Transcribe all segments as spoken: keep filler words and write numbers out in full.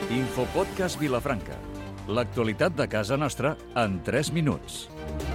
Infopodcast Vilafranca. L'actualitat de casa nostra en tres minuts.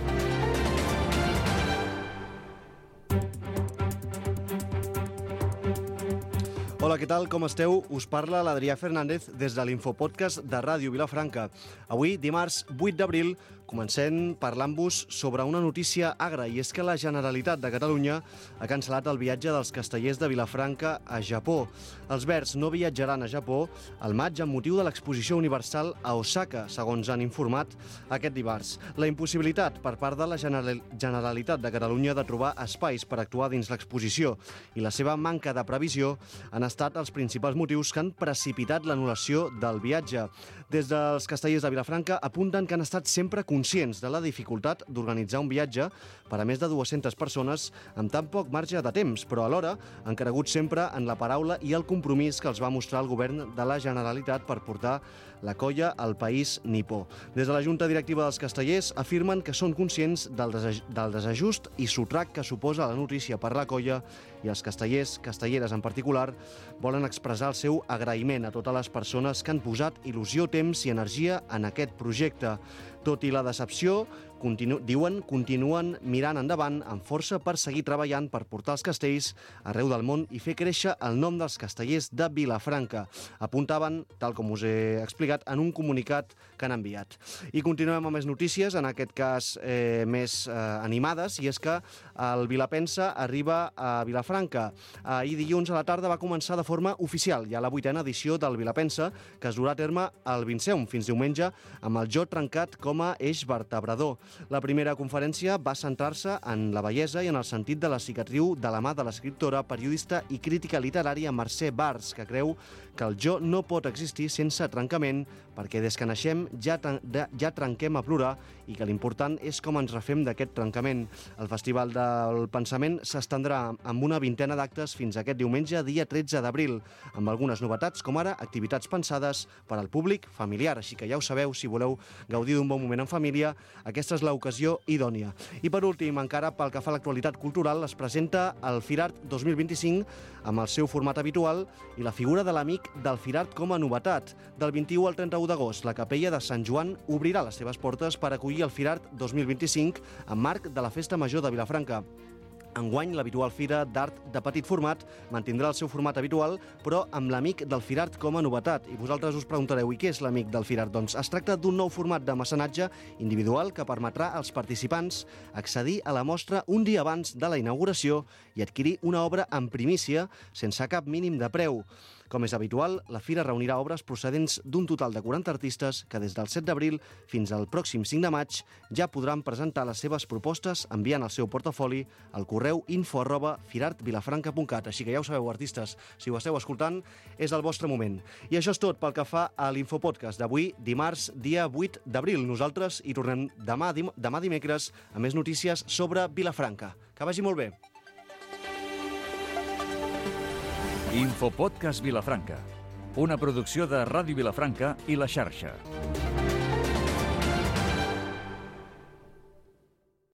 Hola, què tal? Com esteu? Us parla l'Adrià Fernández des de l'Infopodcast de Ràdio Vilafranca. Avui, dimarts vuit d'abril, comencem parlant-vos sobre una notícia agra, i és que la Generalitat de Catalunya ha cancel·lat el viatge dels castellers de Vilafranca a Japó. Els Verds no viatjaran a Japó al maig amb motiu de l'exposició universal a Osaka, segons han informat aquest dimarts. La impossibilitat per part de la Generalitat de Catalunya de trobar espais per actuar dins l'exposició i la seva manca de previsió han estat els principals motius que han precipitat l'anul·lació del viatge. Des dels castellers de Vilafranca apunten que han estat sempre conscients de la dificultat d'organitzar un viatge per a més de dues-centes persones amb tan poc marge de temps, però alhora han cregut sempre en la paraula i el compromís que els va mostrar el govern de la Generalitat per portar la colla al país nipó. Des de la Junta Directiva dels Castellers afirmen que són conscients del, desaj del desajust i sotrac que suposa la notícia per la colla, i els castellers, castelleres en particular, volen expressar el seu agraïment a totes les persones que han posat il·lusió, temps i energia en aquest projecte. Tot i la decepció, continu diuen, continuen mirant endavant amb força per seguir treballant per portar els castells arreu del món i fer créixer el nom dels castellers de Vilafranca. Apuntaven, tal com us he explicat, en un comunicat que han enviat. I continuem amb més notícies, en aquest cas eh, més eh, animades, i és que el Vilapensa arriba a Vilafranca. Ahir dilluns a la tarda va començar de forma oficial ja la vuitena edició del Vilapensa, que es durà a terme el Vinceum fins diumenge amb el jo trencat com a eix vertebrador. La primera conferència va centrar-se en la bellesa i en el sentit de la cicatriu de la mà de l'escriptora, periodista i crítica literària Mercè Bars, que creu que el jo no pot existir sense trencament, perquè des que naixem ja, ja trenquem a plorar i que l'important és com ens refem d'aquest trencament. El Festival del Pensament s'estendrà amb una vintena d'actes fins aquest diumenge, dia tretze d'abril, amb algunes novetats, com ara activitats pensades per al públic familiar. Així que ja ho sabeu, si voleu gaudir d'un bon moment en família, aquesta és l'ocasió idònia. I per últim, encara pel que fa a l'actualitat cultural, es presenta el Firart dos mil vint-i-cinc amb el seu format habitual i la figura de l'amic del Firart com a novetat. Del vint-i-u al trenta-u d'agost, la capella de Sant Joan obrirà les seves portes per acollir el Firart dos mil vint-i-cinc en marc de la Festa Major de Vilafranca. Enguany, l'habitual fira d'art de petit format mantindrà el seu format habitual, però amb l'amic del Firart com a novetat. I vosaltres us preguntareu, i què és l'amic del Firart? Doncs es tracta d'un nou format de mecenatge individual que permetrà als participants accedir a la mostra un dia abans de la inauguració i adquirir una obra en primícia sense cap mínim de preu. Com és habitual, la fira reunirà obres procedents d'un total de quaranta artistes que des del set d'abril fins al pròxim cinc de maig ja podran presentar les seves propostes enviant el seu portafoli al correu info arroba firartvilafranca punt cat. Així que ja ho sabeu, artistes, si ho esteu escoltant, és el vostre moment. I això és tot pel que fa a l'Infopodcast d'avui, dimarts, dia vuit d'abril. Nosaltres hi tornem demà, dim demà dimecres amb més notícies sobre Vilafranca. Que vagi molt bé. Infopodcast Vilafranca, una producció de Ràdio Vilafranca i La Xarxa.